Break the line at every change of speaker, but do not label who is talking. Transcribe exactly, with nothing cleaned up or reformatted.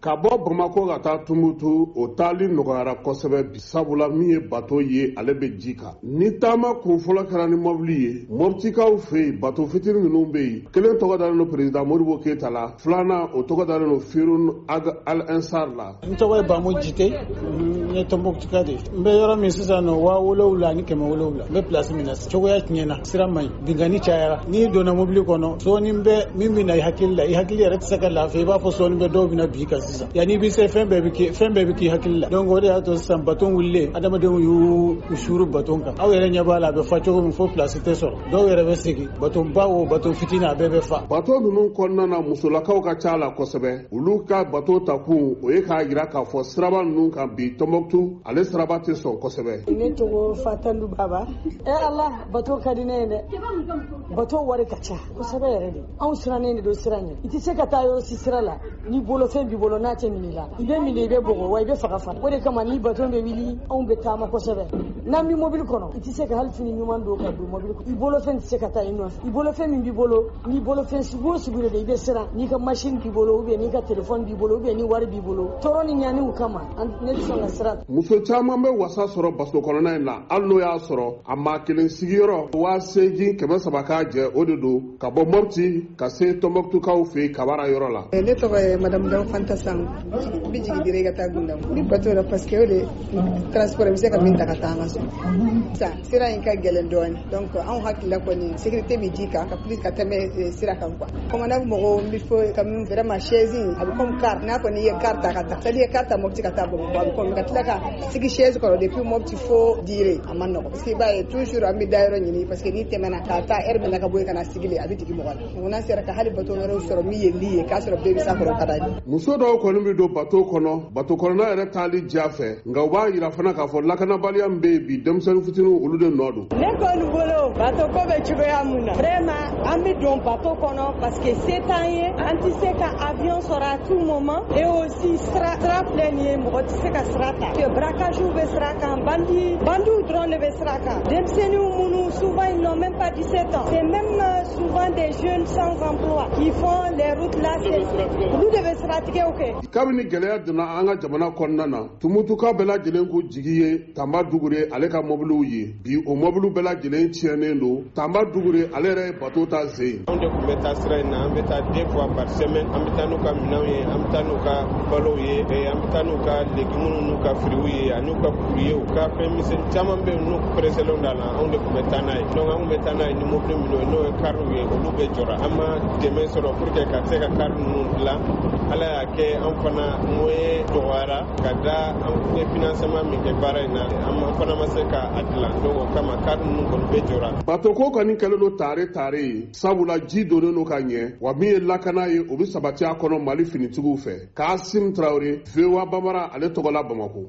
Ka bɔ Bamako ka taa Tumutu o taali nɔgɔyara kosɛbɛ bi sabula min ye bato ye ale bɛ ji kan. Ni taama kun fɔlɔ kɛra ni mobili ye, Moptikaw fɛ yen bato fitiri ninnu bɛ yen. Kelen tɔgɔ dalen don président Modibo Keyita la, filanan o tɔgɔ dalen don Firun Ag Al Ansar la.
N tɔgɔ ye Bamu Jite, n ye Tombouctou de. N bɛ yɔrɔ min sisan nɔ waa wolonwula ni kɛmɛ wolonwula. N bɛ place min na cogoya tiɲɛna, sira man ɲi, bingani cayara. N'i donna mobili kɔnɔ, sɔɔni bɛ min bɛ na i hakili la, i hakili yɛrɛ tɛ se ka lafiya, i b'a fɔ sɔɔni bɛ dɔw bɛ na bi kan sisan. Yani bi se fɛn bɛɛ bɛ kɛ fɛn bɛɛ bɛ k'i hakili la. Donc o de y'a to sisan baton wulilen, adamadenw y'u u suuru baton kan. Aw yɛrɛ ɲɛ b'a la a bɛ fa cogo min fo place tɛ sɔrɔ. Dɔw yɛrɛ bɛ segin, baton ba o baton fitinin a bɛɛ bɛ fa.
Bato ninnu kɔnɔna na musolakaw ka ca la kosɛbɛ. Olu ka bato takun o ye k'a jira k'a fɔ siraba ninnu kan bi Tombouctou ale siraba tɛ sɔn kosɛbɛ.
Ne tɔgɔ Fatandu Baba. Eh Allah, bato ka di ne ye dɛ. Bato wari ka ca kosɛbɛ yɛrɛ de. Anw sirannen de don sira ɲɛ. I tɛ se ka taa yɔrɔ si sira la ni bolofɛn b'i bolo n'a tɛ minɛ i la. I bɛ minɛ i bɛ bɔgɔ wa i bɛ faga fana. O de kama ni bato bɛ wuli anw bɛ taama kosɛbɛ. N'an bɛ mobili kɔnɔ i tɛ se ka hali fini ɲuman don ka don mobili kɔnɔ. I bolofɛn tɛ se ka taa i nɔfɛ. I bolofɛn min b'i bolo ni bolofɛn sugu o sugu de i bɛ siran. N'i ka machine b'i bolo ou bien n'i ka téléphone b'i bolo ou bien ni wari b'i bolo. Tɔɔrɔ ni ɲaniw kama ne tɛ sɔn ka sira.
Muso caman bɛ wasa sɔrɔ baso kɔnɔna in na hali n'o y'a sɔrɔ a maa kelen sigiyɔrɔ waa seegin kɛmɛ saba k'a jɛ o de don ka bɔ Mopti ka se Tombouctukaw fɛ Kabara yɔrɔ la.
Ne tɔgɔ ye madame Daw Fanta Sang bi jigin dire ka taa Gundam ni bato la parce que o de transport bɛ se ka min ta ka taa an ka so sa sira in ka gɛlɛn dɔɔni donc anw hakilila kɔni sécurité bɛ ji kan ka plus ka tɛmɛ sira kan quoi commandant mɔgɔw bi fɔ ka min vraiment chaise a bɛ comme car n'a kɔni ye car ta ka taa c'est à dire car ta Mopti ka taa Bamakɔ a bɛ comme ka tila ka sigi chaise kɔrɔ depuis Mopti fo dire a man nɔgɔ parce que i b'a ye toujours an bɛ da yɔrɔ ɲini parce que n'i tɛmɛna ka taa heure bɛɛ ka bɔ yen ka na sigili a bɛ jigin mɔgɔ la donc n'a sera ka hali bato wɛrɛw sɔrɔ min ye li ye k'a sɔrɔ bɛɛ bɛ s'a kɔrɔ ka da
muso dɔw kɔni bɛ don bato kɔnɔ bato kɔnɔna yɛrɛ taali diya fɛ nka u b'a jira fana k'a fɔ lakanabaliya min bɛ yen bi denmisɛnnin fitininw olu de nɔ don.
Ne kɔni bolo bato ko bɛ cogoya mun na vraiment an bɛ don bato kɔnɔ parce que se t'an ye an tɛ se ka avion sɔrɔ à tout moment et aussi sira sira filɛ nin ye mɔgɔ tɛ se ka sira ta que braquage bɛ sira kan bandi bandiw dɔrɔn de bɛ sira kan denmisɛnninw minnu souvent ils n'ont même pas dix-sept ans c'est même souvent des jeunes sans emploi qui font les routes là olu de bɛ sira tigɛw kɛ.
Kabini gɛlɛya donna an ka jamana kɔnɔna na Tumutuka bɛɛ lajɛlen ko jigi ye Tanba Dugure ale ka mobiliw ye bi o mobiliw bɛɛ lajɛlen tiɲɛnen don Tanba Dugure ale yɛrɛ ye bato ta sen.
Anw de tun bɛ taa sira in na an bɛ taa deux fois par semaine an bɛ taa n'u ka minɛnw ye an bɛ taa n'u ka balow ye an bɛ taa n'u ka légumes n'u ka fruits ye ani n'u ka courrier u ka fɛn misɛnnin caman bɛ yen n'u presselenw da la anw de tun bɛ taa n'a ye donc an tun bɛ taa n'a ye ni mobili minnu ye n'o ye kariw ye olu bɛ jɔra an ma dɛmɛ sɔrɔ pour que ka se ka kari ninnu dilan ala y'a kɛ an fana moyen dɔgɔyara ka da an ye financement min kɛ baara in na an fana ma se ka a dilan donc o kama kari ninnu kɔni bɛ jɔra.
Bato ko kɔni kɛlen don tare tare ye sabula ji donnen don ka ɲɛ wa min ye lakana ye o bɛ sabati a kɔnɔ Mali finitigiw fɛ Kasim Traoré V O A Bambara ale tɔgɔ la Bamako.